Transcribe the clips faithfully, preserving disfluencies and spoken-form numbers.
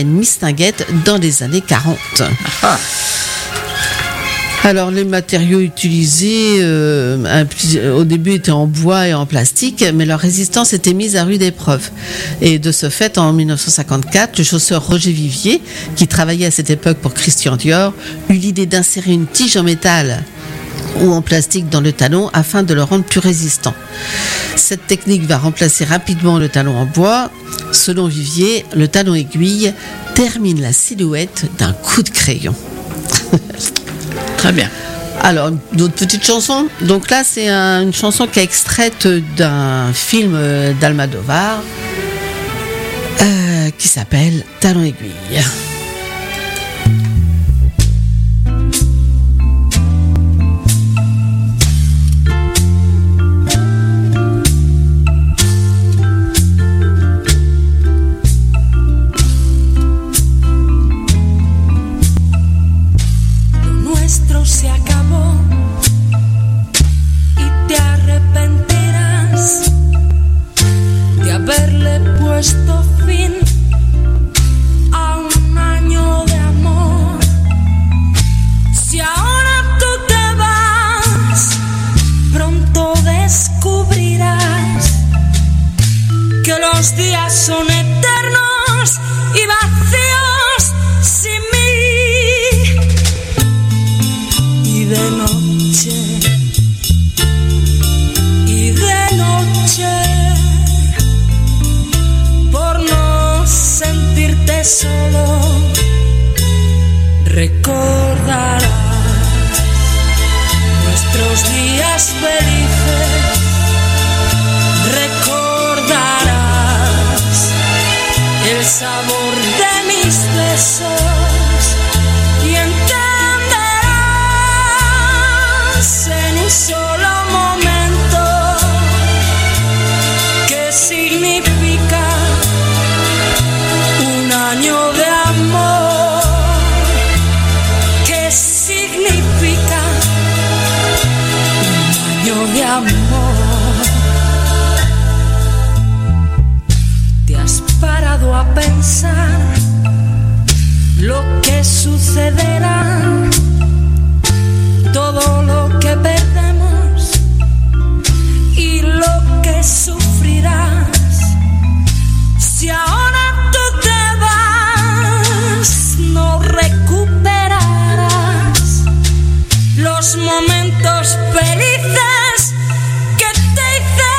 américaine Mistinguett dans les années quarante. Ah. Alors les matériaux utilisés euh, au début étaient en bois et en plastique, mais leur résistance était mise à rude épreuve. Et de ce fait, en dix-neuf cent cinquante-quatre, le chausseur Roger Vivier, qui travaillait à cette époque pour Christian Dior, eut l'idée d'insérer une tige en métal ou en plastique dans le talon afin de le rendre plus résistant. Cette technique va remplacer rapidement le talon en bois. Selon Vivier, le talon aiguille termine la silhouette d'un coup de crayon. Très bien. Alors, d'autres petites chansons. Donc là, c'est un, une chanson qui est extraite d'un film d'Almodovar euh, qui s'appelle Talon aiguille. Se acabó y te arrepentirás de haberle puesto fin a un año de amor. Si ahora tú te vas, pronto descubrirás que los días son eternos y vacíos sin mí. De noche y de noche, por no sentirte solo, recordarás nuestros días felices, recordarás el sabor de mis besos y entenderás en un solo momento qué significa un año de amor, qué significa un año de amor. ¿Te has parado a pensar lo que sucederá? Todo lo que perdemos y lo que sufrirás. Si ahora tú te vas, no recuperarás los momentos felices que te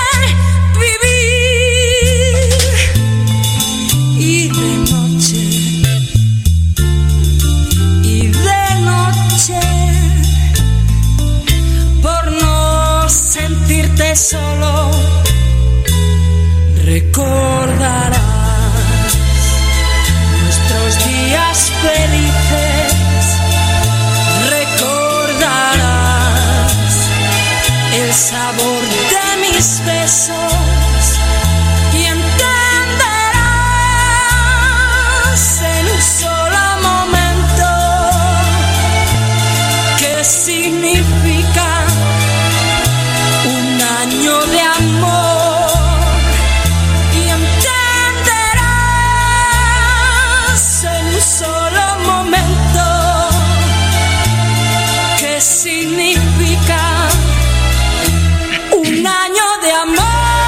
hice vivir. Y de noche, y de noche, sentirte solo, recordarás nuestros días felices, recordarás el sabor de mis besos y entenderás en un solo momento qué significa un año de amor y entenderás en un solo momento qué significa un año de amor.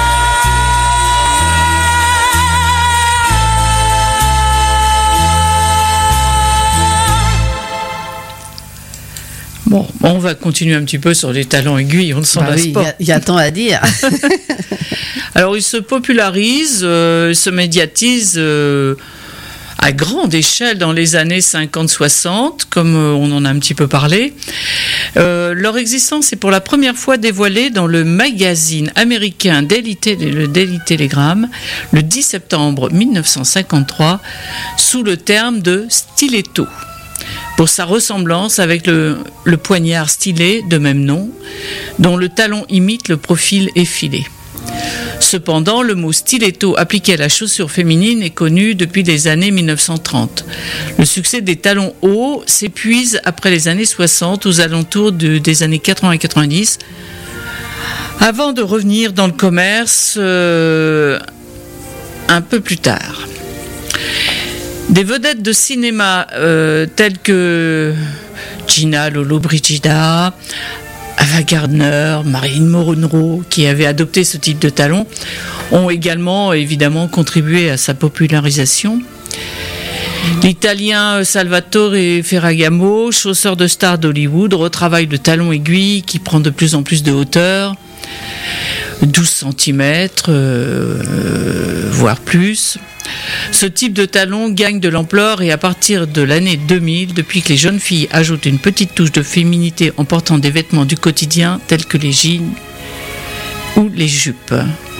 Bon, on va continuer un petit peu sur les talons aiguilles, on ne s'en bah lasse oui, pas. Il y, y a tant à dire. Alors, il se popularise, euh, se médiatise euh, à grande échelle dans les années cinquante soixante, comme euh, on en a un petit peu parlé. Euh, leur existence est pour la première fois dévoilée dans le magazine américain Daily Tele- le Daily Telegram le dix septembre dix-neuf cent cinquante-trois sous le terme de stiletto, pour sa ressemblance avec le, le poignard stylet de même nom, dont le talon imite le profil effilé. Cependant, le mot stiletto appliqué à la chaussure féminine est connu depuis les années dix-neuf cent trente. Le succès des talons hauts s'épuise après les années soixante, aux alentours de, des années quatre-vingts et quatre-vingt-dix, avant de revenir dans le commerce euh, un peu plus tard. Des vedettes de cinéma euh, telles que Gina Lollobrigida, Ava Gardner, Marilyn Monroe, qui avaient adopté ce type de talons, ont également évidemment contribué à sa popularisation. L'Italien Salvatore Ferragamo, chausseur de star d'Hollywood, retravaille le talon aiguille qui prend de plus en plus de hauteur, douze centimètres, euh, voire plus. Ce type de talon gagne de l'ampleur et à partir de l'année deux mille, depuis que les jeunes filles ajoutent une petite touche de féminité en portant des vêtements du quotidien tels que les jeans ou les jupes.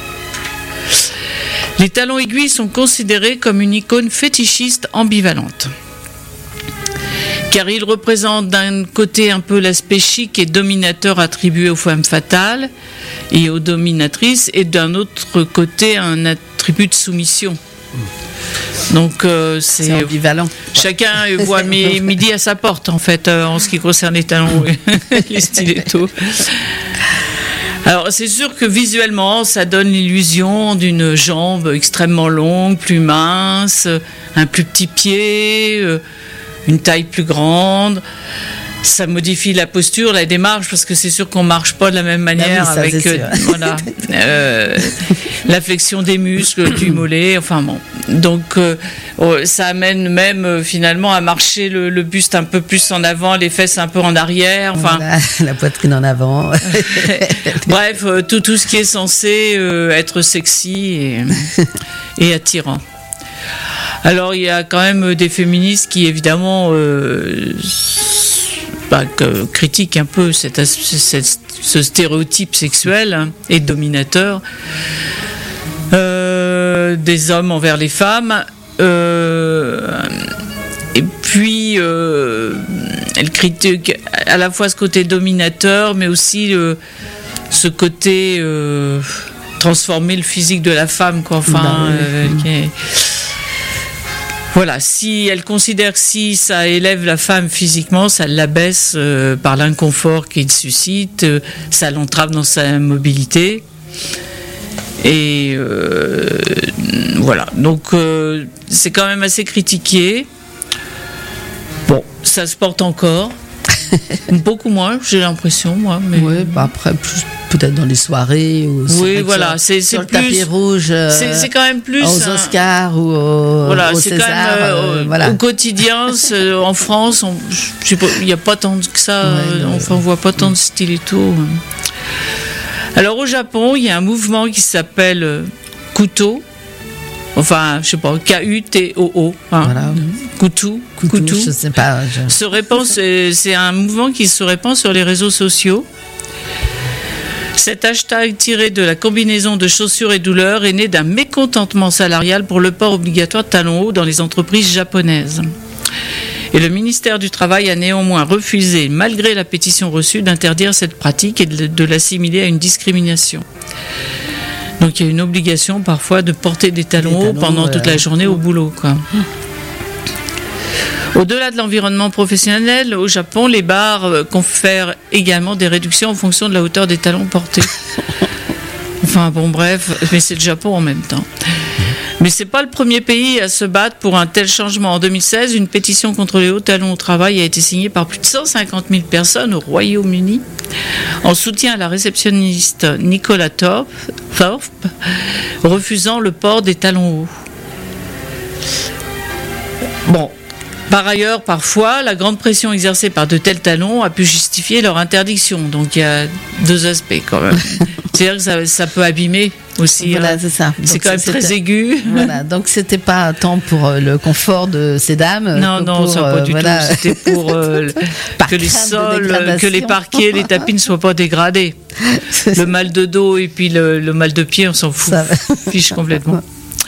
Les talons aiguilles sont considérés comme une icône fétichiste ambivalente, car ils représentent d'un côté un peu l'aspect chic et dominateur attribué aux femmes fatales et aux dominatrices, et d'un autre côté un attribut de soumission. Donc euh, c'est, c'est ambivalent. Chacun voit midi à sa porte en fait euh, en ce qui concerne les talons et les stilettos. Alors c'est sûr que visuellement ça donne l'illusion d'une jambe extrêmement longue, plus mince, un plus petit pied, une taille plus grande. Ça modifie la posture, la démarche, parce que c'est sûr qu'on marche pas de la même manière ah oui, ça, avec euh, voilà, euh, la flexion des muscles du mollet. Enfin bon, donc euh, ça amène même euh, finalement à marcher le, le buste un peu plus en avant, les fesses un peu en arrière. Enfin, voilà, la poitrine en avant. Bref, euh, tout tout ce qui est censé euh, être sexy et, et attirant. Alors il y a quand même des féministes qui évidemment euh, bah, que, critiquent un peu cette, cette, ce stéréotype sexuel hein, et dominateur euh, des hommes envers les femmes. Euh, et puis euh, elle critique à la fois ce côté dominateur, mais aussi euh, ce côté euh, transformer le physique de la femme, quoi. Enfin, bah, oui. euh, qui est... Voilà, si elle considère que si ça élève la femme physiquement, ça l'abaisse euh, par l'inconfort qu'il suscite, euh, ça l'entrave dans sa mobilité. Et euh, voilà, donc euh, c'est quand même assez critiqué. Bon, ça se porte encore. Beaucoup moins, j'ai l'impression, moi. Mais... Oui, bah après, plus, peut-être dans les soirées. Ou oui, voilà, c'est, c'est sur plus. Le tapis rouge. Euh, c'est, c'est quand même plus. Aux Oscars ou au, voilà, au c'est César. Quand même, euh, euh, voilà. Au quotidien, en France, il n'y a pas tant que ça. Ouais, non, enfin, on ne voit pas tant de stilettos. Alors, au Japon, il y a un mouvement qui s'appelle euh, Kuto. Enfin, je sais pas, K U T O O, hein. Voilà. Kutu, Kutu, je sais pas. Je... Se répand, c'est, c'est un mouvement qui se répand sur les réseaux sociaux. Cet hashtag tiré de la combinaison de chaussures et douleurs est né d'un mécontentement salarial pour le port obligatoire de talons hauts dans les entreprises japonaises. Et le ministère du Travail a néanmoins refusé, malgré la pétition reçue, d'interdire cette pratique et de, de l'assimiler à une discrimination. Donc il y a une obligation parfois de porter des talons, des talons hauts pendant euh, toute la journée au boulot, quoi. Au-delà de l'environnement professionnel, au Japon, les bars confèrent également des réductions en fonction de la hauteur des talons portés. Enfin bon, bref, mais c'est le Japon en même temps. Mais c'est pas le premier pays à se battre pour un tel changement. En deux mille seize, une pétition contre les hauts talons au travail a été signée par plus de cent cinquante mille personnes au Royaume-Uni en soutien à la réceptionniste Nicola Thorpe, Thorpe refusant le port des talons hauts. Bon. Par ailleurs, parfois, la grande pression exercée par de tels talons a pu justifier leur interdiction. Donc, il y a deux aspects quand même. C'est-à-dire que ça, ça peut abîmer aussi. Voilà, hein. c'est ça. C'est donc, quand même c'était, très aigu. Voilà, donc c'était pas tant pour le confort de ces dames. Non, non, pour, ça pas du voilà. tout. C'était pour euh, que les sols, que les parquets, les tapis ne soient pas dégradés. Le mal de dos et puis le, le mal de pied, on s'en fout, fiche complètement.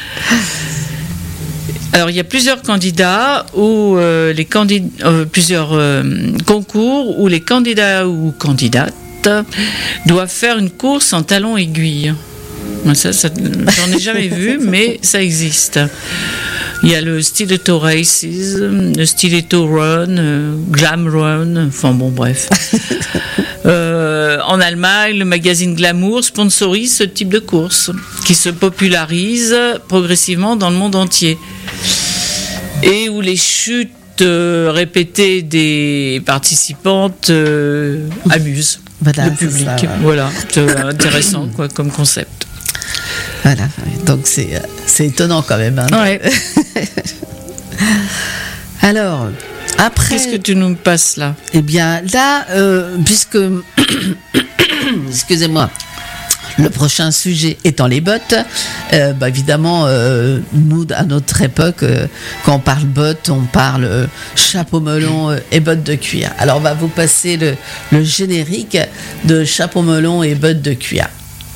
Alors, il y a plusieurs candidats ou euh, les candidats, euh, plusieurs euh, concours où les candidats ou candidates doivent faire une course en talons aiguilles. Ça, ça, j'en ai jamais vu, mais ça existe. Il y a le Stiletto Races, le Stiletto Run, euh, Glam Run, enfin bon, bref. Euh, en Allemagne, le magazine Glamour sponsorise ce type de course qui se popularise progressivement dans le monde entier. et où les chutes euh, répétées des participantes euh, amusent Voilà, le c'est public. ça, ouais. Voilà, c'est intéressant quoi, comme concept. Voilà, donc c'est, c'est étonnant quand même. Hein. Ouais. Alors, après... Qu'est-ce que tu nous passes là? Eh bien, là, euh, puisque... Excusez-moi. Le prochain sujet étant les bottes, euh, bah évidemment, euh, nous, à notre époque, euh, quand on parle bottes, on parle euh, chapeau melon euh, et bottes de cuir. Alors, on va vous passer le, le générique de chapeau melon et bottes de cuir.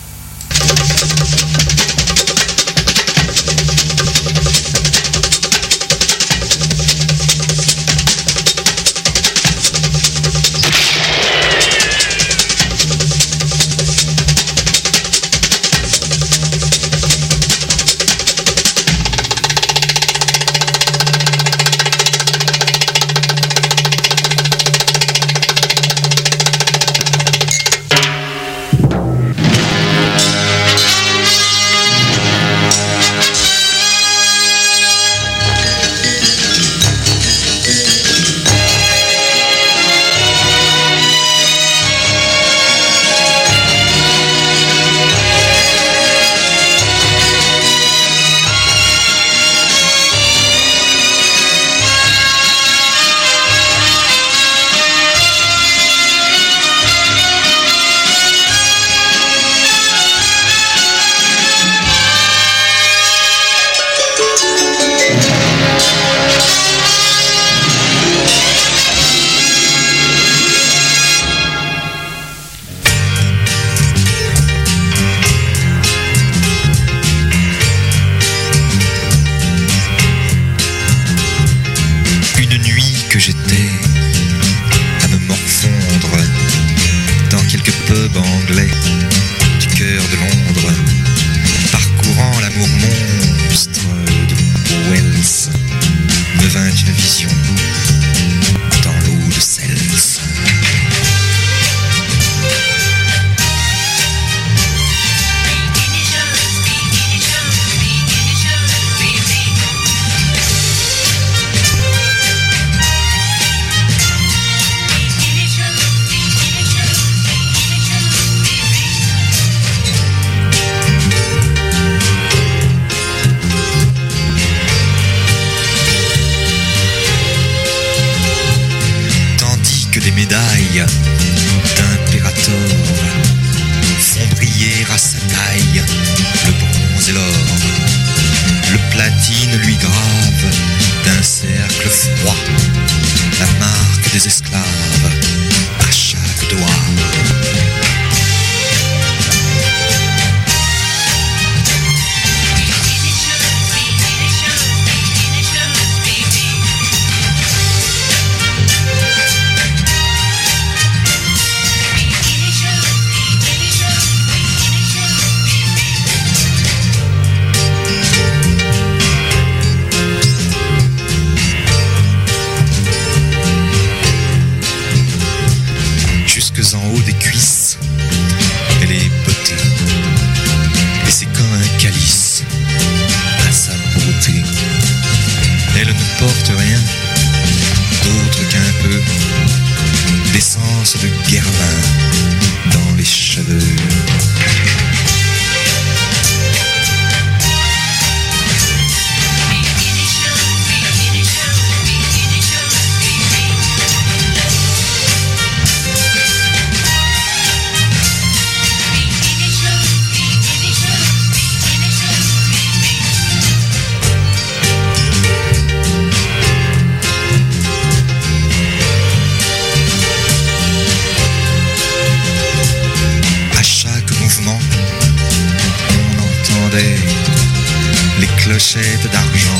Les clochettes d'argent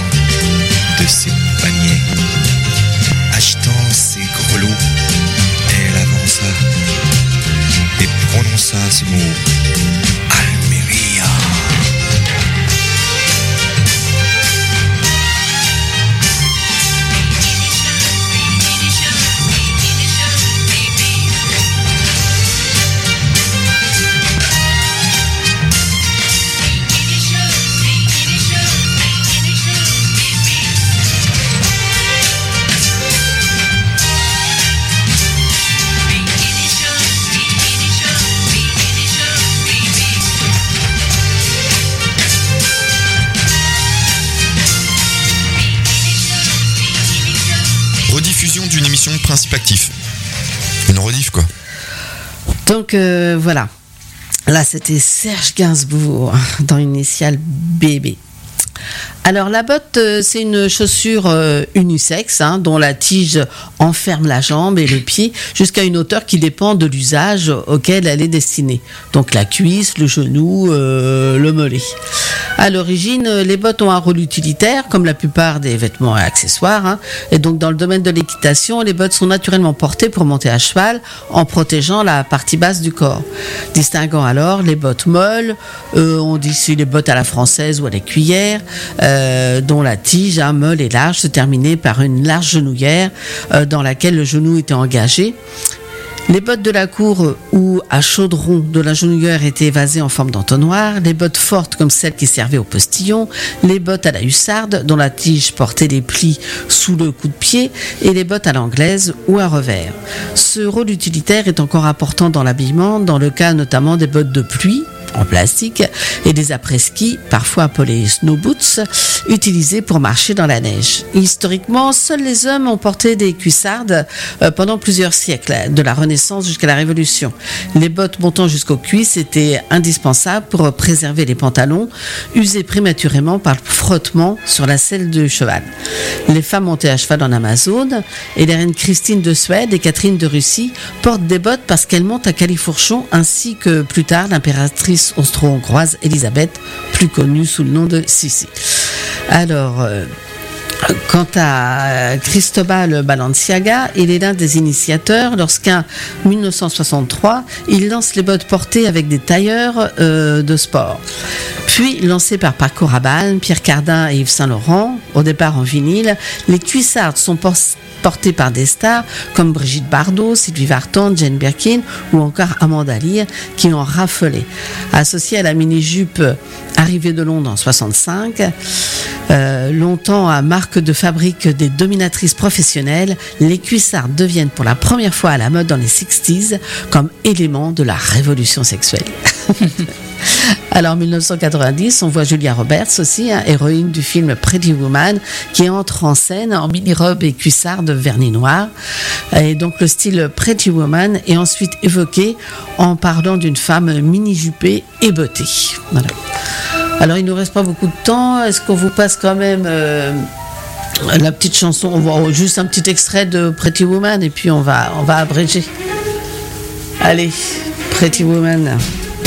de ses paniers. Agitant ses grelots, elle avança et prononça ce mot: Almeria. rediffusion d'une émission de Principe Actif. Une rediff, quoi. Donc euh, voilà. Là, c'était Serge Gainsbourg dans Initial B B. Alors la botte, euh, c'est une chaussure euh, unisexe hein, dont la tige enferme la jambe et le pied jusqu'à une hauteur qui dépend de l'usage auquel elle est destinée. Donc la cuisse, le genou, euh, le mollet. À l'origine, les bottes ont un rôle utilitaire comme la plupart des vêtements et accessoires. Hein, et donc dans le domaine de l'équitation, les bottes sont naturellement portées pour monter à cheval en protégeant la partie basse du corps. Distinguant alors les bottes molles, euh, on dit ici les bottes à la française ou à la cuillère, Euh, dont la tige hein, molle et large se terminait par une large genouillère euh, dans laquelle le genou était engagé. Les bottes de la cour ou à chaudron de la genouillère étaient évasées en forme d'entonnoir, les bottes fortes comme celles qui servaient au postillon, les bottes à la hussarde dont la tige portait des plis sous le coup de pied et les bottes à l'anglaise ou à revers. Ce rôle utilitaire est encore important dans l'habillement, dans le cas notamment des bottes de pluie en plastique et des après-ski, parfois appelés snow boots, utilisés pour marcher dans la neige. Historiquement, seuls les hommes ont porté des cuissardes euh, pendant plusieurs siècles, de la Renaissance jusqu'à la Révolution. Les bottes montant jusqu'aux cuisses étaient indispensables pour préserver les pantalons, usés prématurément par le frottement sur la selle du cheval. Les femmes montaient à cheval en Amazone et les reines Christine de Suède et Catherine de Russie portent des bottes parce qu'elles montent à califourchon, ainsi que plus tard l'impératrice austro-hongroise Elisabeth, plus connue sous le nom de Sissi. Alors, euh, quant à Cristobal Balenciaga, il est l'un des initiateurs lorsqu'en dix-neuf cent soixante-trois, il lance les bottes portées avec des tailleurs euh, de sport. Puis, lancés par Paco Rabanne, Pierre Cardin et Yves Saint Laurent, au départ en vinyle, les cuissardes sont portées portées par des stars comme Brigitte Bardot, Sylvie Vartan, Jane Birkin ou encore Amanda Lear qui ont raffolé. Associée à la mini-jupe arrivée de Londres en soixante-cinq, euh, longtemps à marque de fabrique des dominatrices professionnelles, les cuissardes deviennent pour la première fois à la mode dans les sixties comme élément de la révolution sexuelle. Alors en dix-neuf cent quatre-vingt-dix, on voit Julia Roberts aussi, hein, héroïne du film Pretty Woman, qui entre en scène en mini-robe et cuissarde vernis noir. Et donc le style Pretty Woman est ensuite évoqué en parlant d'une femme mini-jupée et bottée. Voilà. Alors il ne nous reste pas beaucoup de temps. Est-ce qu'on vous passe quand même euh, la petite chanson, on voit juste un petit extrait de Pretty Woman et puis on va, on va abréger. Allez, Pretty Woman.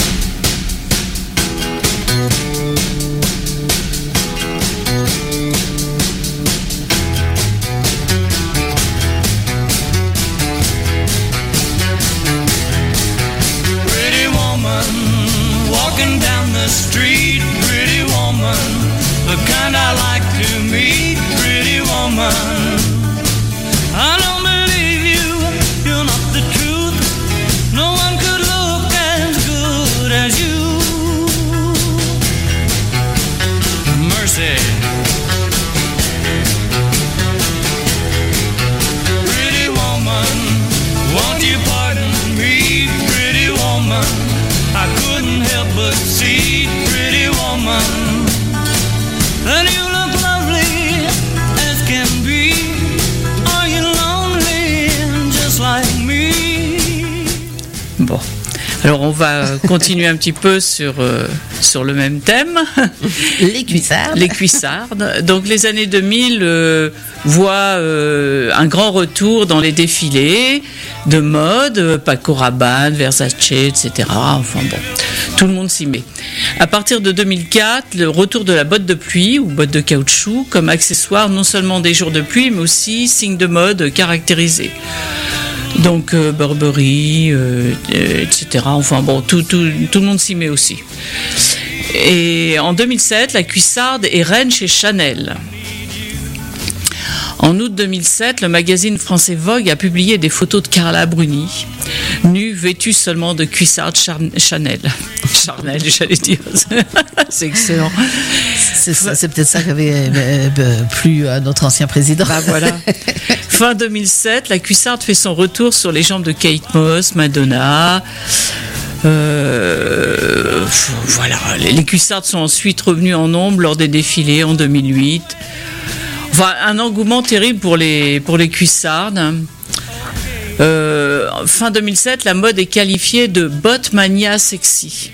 Street, pretty woman, the kind I like to meet, pretty woman. I don't believe you, you're not the truth. No one could look as good as you. Mercy. Pretty woman, won't you pardon me, pretty woman? I couldn't help but see, pretty woman, that you look lovely as can be. Are you lonely just like me? Bon, alors on va continuer un petit peu sur, euh, sur le même thème. Les cuissardes. Les cuissardes. Donc les années deux mille euh, voient euh, un grand retour dans les défilés de mode, Paco Rabanne, Versace, et cetera. Enfin bon, tout le monde s'y met. À partir de deux mille quatre, le retour de la botte de pluie ou botte de caoutchouc comme accessoire non seulement des jours de pluie, mais aussi signe de mode caractérisé. Donc euh, Burberry, euh, et cetera. Enfin bon, tout, tout, tout le monde s'y met aussi. Et en deux mille sept, la cuissarde est reine chez Chanel. En août deux mille sept, le magazine français Vogue a publié des photos de Carla Bruni, nue, vêtue seulement de cuissarde Char- Chanel. Chanel, j'allais dire. C'est excellent. C'est, ça, c'est peut-être ça qui avait euh, plu à notre ancien président. Bah voilà. Fin deux mille sept, la cuissarde fait son retour sur les jambes de Kate Moss, Madonna. Euh, voilà. Les cuissardes sont ensuite revenues en nombre lors des défilés en deux mille huit. Enfin, un engouement terrible pour les, pour les cuissardes. Euh, fin deux mille sept, la mode est qualifiée de botmania sexy.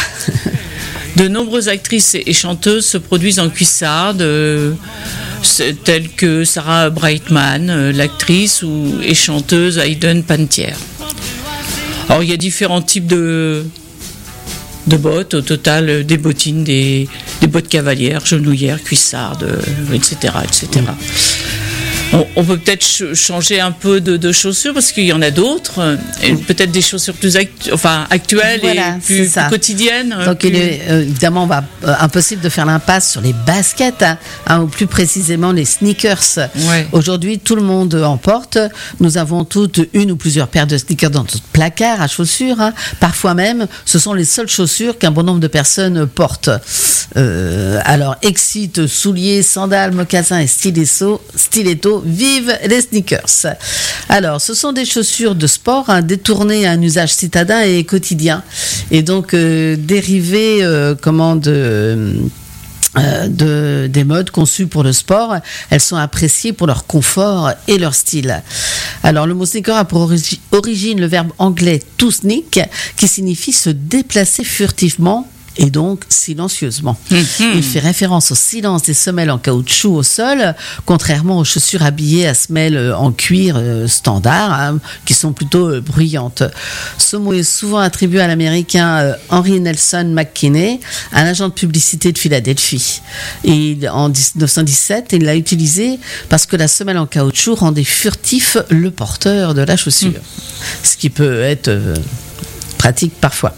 De nombreuses actrices et chanteuses se produisent en cuissardes, euh, telles que Sarah Brightman, euh, l'actrice, ou, et chanteuse Hayden Panettiere. Alors, il y a différents types de, de bottes, au total, euh, des bottines, des, des bottes cavalières, genouillères, cuissardes, euh, et cetera, et cetera. On, on peut peut-être ch- changer un peu de, de chaussures parce qu'il y en a d'autres, et peut-être des chaussures plus actu- enfin, actuelles Voilà, et plus, plus quotidiennes. Donc plus... il est euh, évidemment on va, euh, impossible de faire l'impasse sur les baskets, hein, hein, ou plus précisément les sneakers. Ouais. Aujourd'hui, tout le monde en porte. Nous avons toutes une ou plusieurs paires de sneakers dans notre placard à chaussures. Hein. Parfois même, ce sont les seules chaussures qu'un bon nombre de personnes portent. Euh, alors, excite, souliers, sandales, mocassins et stilettos, stilettos, vive les sneakers. Alors, ce sont des chaussures de sport, hein, détournées à un usage citadin et quotidien, et donc euh, dérivées, euh, comment de Euh, de, des modes conçues pour le sport. Elles sont appréciées pour leur confort et leur style. Alors, le mot sneaker a pour origi- origine le verbe anglais to sneak, qui signifie se déplacer furtivement et donc silencieusement. Mmh. Il fait référence au silence des semelles en caoutchouc au sol, contrairement aux chaussures habillées à semelles en cuir euh, standard, hein, qui sont plutôt euh, bruyantes. Ce mot est souvent attribué à l'américain euh, Henry Nelson McKinney, un agent de publicité de Philadelphie. Et en dix-neuf cent dix-sept, il l'a utilisé parce que la semelle en caoutchouc rendait furtif le porteur de la chaussure, mmh. ce qui peut être euh, pratique parfois.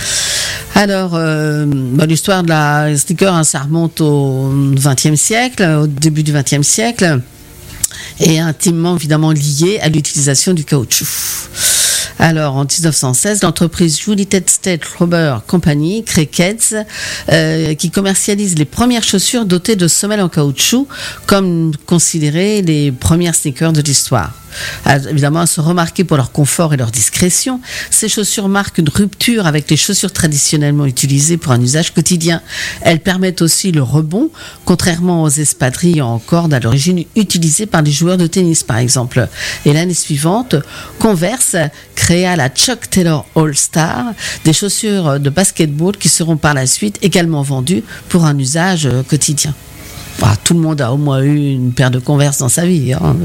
Alors, euh, bah, l'histoire de la sneaker, hein, ça remonte au vingtième siècle, au début du vingtième siècle, et intimement évidemment lié à l'utilisation du caoutchouc. Alors, en dix-neuf cent seize, l'entreprise United States Rubber Company crée Keds, euh, qui commercialise les premières chaussures dotées de semelles en caoutchouc, comme considérées les premières sneakers de l'histoire. Alors, évidemment, elles sont remarquées pour leur confort et leur discrétion. Ces chaussures marquent une rupture avec les chaussures traditionnellement utilisées pour un usage quotidien. Elles permettent aussi le rebond, contrairement aux espadrilles en corde à l'origine utilisées par les joueurs de tennis, par exemple. Et l'année suivante, Converse créa la Chuck Taylor All-Star, des chaussures de basketball qui seront par la suite également vendues pour un usage quotidien. Bah, tout le monde a au moins eu une paire de Converse dans sa vie, hein.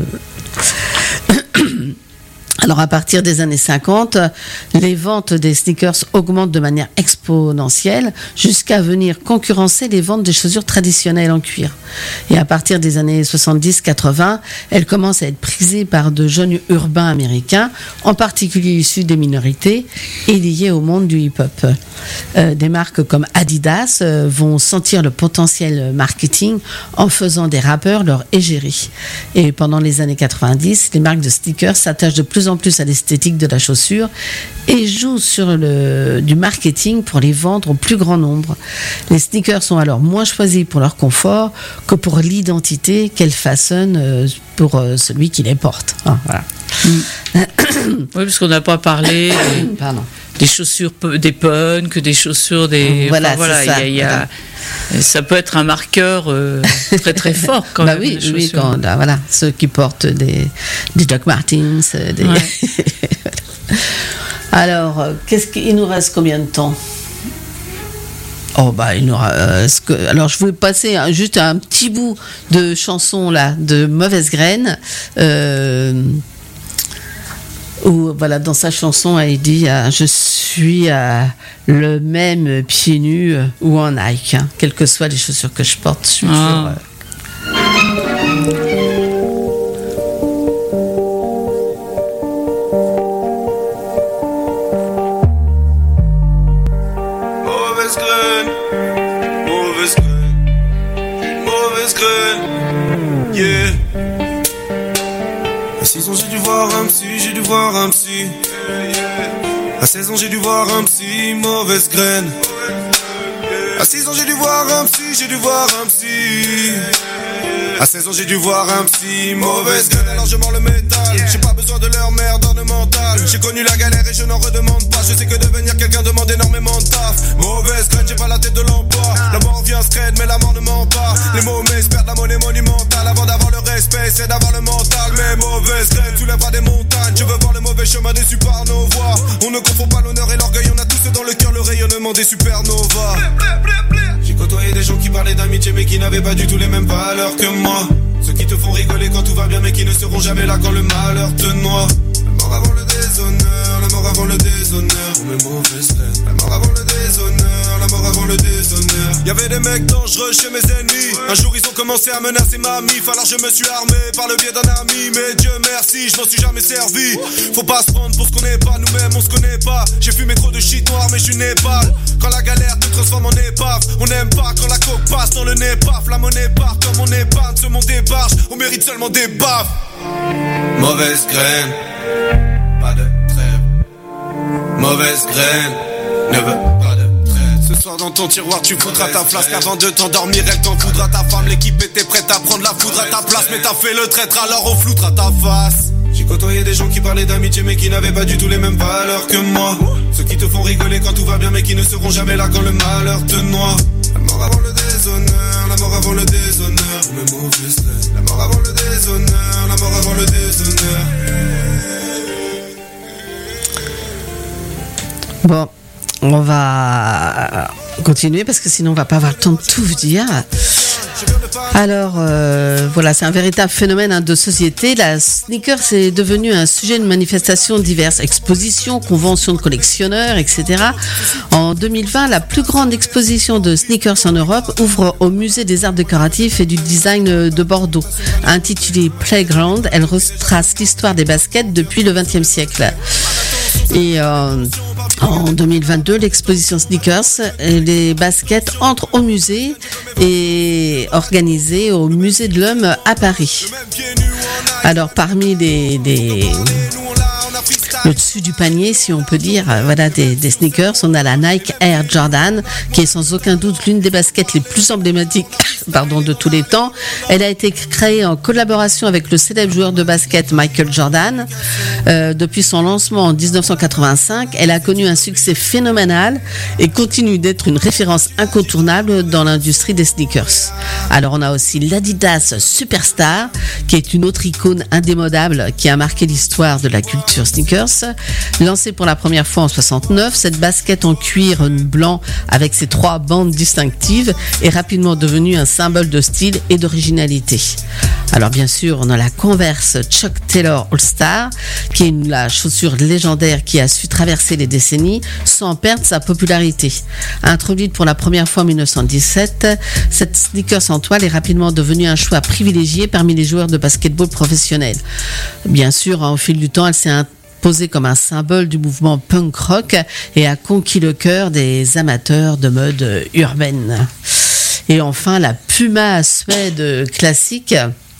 Alors, à partir des années cinquante, les ventes des sneakers augmentent de manière exponentielle jusqu'à venir concurrencer les ventes des chaussures traditionnelles en cuir. Et à partir des années soixante-dix quatre-vingts, elles commencent à être prisées par de jeunes urbains américains, en particulier issus des minorités et liés au monde du hip-hop. Euh, des marques comme Adidas euh, vont sentir le potentiel marketing en faisant des rappeurs leur égérie. Et pendant les années quatre-vingt-dix, les marques de sneakers s'attachent de plus en plus à l'esthétique de la chaussure et jouent sur le, du marketing pour les vendre au plus grand nombre. Les sneakers sont alors moins choisis pour leur confort que pour l'identité qu'elles façonnent euh, pour euh, celui qui les porte. Ah, voilà. Mm. Oui, parce qu'on n'a pas parlé Pardon. des chaussures des punks, des chaussures des... Voilà, enfin, voilà, c'est ça. Y a, y a... Voilà. Ça peut être un marqueur euh, très très fort quand bah même. oui, les oui, quand, là, voilà, ceux qui portent des, des Doc Martens. Des... Ouais. Alors, euh, qu'est-ce qu'il nous reste combien de temps? Oh bah il nous euh, ce que, alors je voulais passer hein, juste un petit bout de chanson là de Mauvaise Graine. Euh, où voilà, dans sa chanson elle dit euh, je suis euh, le même pieds nus euh, ou en Nike, hein, quelles que soient les chaussures que je porte, je suis ah. toujours euh... Mauvaise graine, mauvaise graine, mauvaise graine, yeah. À six ans j'ai dû voir un psy, j'ai dû voir un psy. À seize ans j'ai dû voir un psy, mauvaise graine. À six ans j'ai dû voir un psy, j'ai dû voir un psy. À seize ans j'ai dû voir un psy, mauvaise graine, largement le métal. J'ai pas besoin de leur merde ornementale. J'ai connu la galère et je n'en redemande pas. Je sais que devenir quelqu'un demande énormément de taf. Mauvaise graine, j'ai pas la tête de l'emploi. La mort vient scred mais la mort ne ment pas. Les mots mais perdent la monnaie monumentale. Avant d'avoir le essaie d'avoir le mental, mais mauvaise graine soulèvera des montagnes. Je veux voir le mauvais chemin déçu par nos voix. On ne confond pas l'honneur et l'orgueil, on a tous dans le cœur le rayonnement des supernovas. J'ai côtoyé des gens qui parlaient d'amitié mais qui n'avaient pas du tout les mêmes valeurs que moi. Ceux qui te font rigoler quand tout va bien mais qui ne seront jamais là quand le malheur te noie. La mort avant le déshonneur, la mort avant le déshonneur. On met mauvaise graine. La mort avant le déshonneur, la mort avant le déshonneur. Y'avait des mecs dangereux chez mes ennemis. Un jour ils ont commencé à menacer ma mif. Alors je me suis armé par le biais d'un ami. Mais Dieu merci, je m'en suis jamais servi. Faut pas se prendre pour ce qu'on n'est pas, nous-mêmes on se connaît pas. J'ai fumé trop de shit noir mais je suis Népal. Quand la galère te transforme en épave, on n'aime pas quand la coque passe dans le nez paf. La monnaie part comme on épargne, ce monde débarche. On mérite seulement des baffes. Mauvaise graine, pas de trêve. Mauvaise graine, ne veut pas de trêve. Ce soir dans ton tiroir tu foudras ta flasque. Avant de t'endormir elle t'en voudra. Ta femme, l'équipe était prête à prendre la foudre à ta place. Mais t'as fait le traître alors on floutera ta face. J'ai côtoyé des gens qui parlaient d'amitié mais qui n'avaient pas du tout les mêmes valeurs que moi. Ceux qui te font rigoler quand tout va bien mais qui ne seront jamais là quand le malheur te noie. La mort avant le déshonneur, la mort avant le déshonneur. On met mauvaise graine. La mort avant le déshonneur, la mort avant le déshonneur. Bon, on va continuer parce que sinon on va pas avoir le temps de tout vous dire. Alors euh, voilà, c'est un véritable phénomène hein, de société. La sneaker c'est devenu un sujet de manifestations diverses, expositions, conventions de collectionneurs, et cetera. En deux mille vingt, la plus grande exposition de sneakers en Europe ouvre au musée des arts décoratifs et du design de Bordeaux. Intitulée Playground, elle retrace l'histoire des baskets depuis le vingtième siècle. Et euh, en deux mille vingt-deux, l'exposition Sneakers, les baskets entrent au musée et organisée au musée de l'Homme à Paris. Alors parmi les, les le dessus du panier, si on peut dire, voilà des, des sneakers, on a la Nike Air Jordan, qui est sans aucun doute l'une des baskets les plus emblématiques, pardon, de tous les temps. Elle a été créée en collaboration avec le célèbre joueur de basket Michael Jordan. Euh, depuis son lancement en dix-neuf cent quatre-vingt-cinq, elle a connu un succès phénoménal et continue d'être une référence incontournable dans l'industrie des sneakers. Alors on a aussi l'Adidas Superstar, qui est une autre icône indémodable qui a marqué l'histoire de la culture sneakers. Lancée pour la première fois en soixante-neuf, cette basket en cuir blanc avec ses trois bandes distinctives est rapidement devenue un symbole de style et d'originalité. Alors bien sûr, on a la Converse Chuck Taylor All-Star, qui est une, la chaussure légendaire qui a su traverser les décennies sans perdre sa popularité. Introduite pour la première fois en dix-neuf cent dix-sept, cette sneakers en toile est rapidement devenue un choix privilégié parmi les joueurs de basketball professionnels. Bien sûr, au fil du temps, elle s'est posée comme un symbole du mouvement punk rock et a conquis le cœur des amateurs de mode urbaine. Et enfin, la Puma suède classique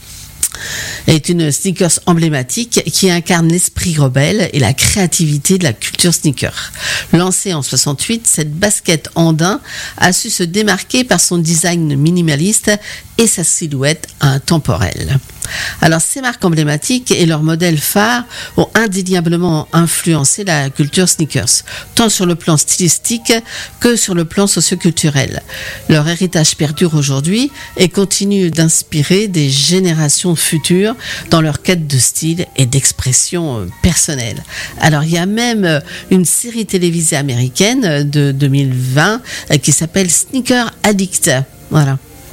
est une sneakers emblématique qui incarne l'esprit rebelle et la créativité de la culture sneaker. Lancée en soixante-huit, cette basket andin a su se démarquer par son design minimaliste et sa silhouette intemporelle. Alors ces marques emblématiques et leurs modèles phares ont indéniablement influencé la culture sneakers, tant sur le plan stylistique que sur le plan socioculturel. Leur héritage perdure aujourd'hui et continue d'inspirer des générations futures dans leur quête de style et d'expression personnelle. Alors il y a même une série télévisée américaine de deux mille vingt qui s'appelle Sneaker Addict. Voilà.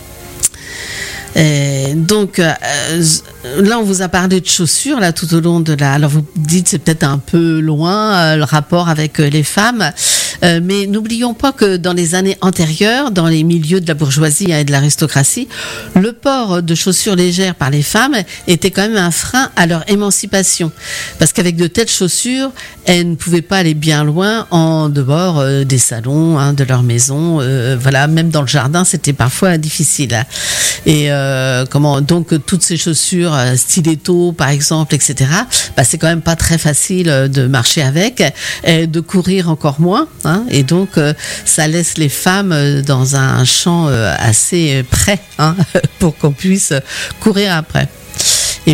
Et donc euh, là on vous a parlé de chaussures là tout au long de la. Alors vous dites c'est peut-être un peu loin euh, le rapport avec euh, les femmes, euh, mais n'oublions pas que dans les années antérieures, dans les milieux de la bourgeoisie et de l'aristocratie, le port de chaussures légères par les femmes était quand même un frein à leur émancipation, parce qu'avec de telles chaussures, elles ne pouvaient pas aller bien loin en dehors euh, des salons, hein, de leur maison, euh, voilà, même dans le jardin, c'était parfois difficile. Et euh, Euh, comment donc toutes ces chaussures euh, stiletto par exemple, et cetera. Bah, c'est quand même pas très facile euh, de marcher avec, et de courir encore moins, hein, et donc euh, ça laisse les femmes euh, dans un champ euh, assez près, hein, pour qu'on puisse courir après.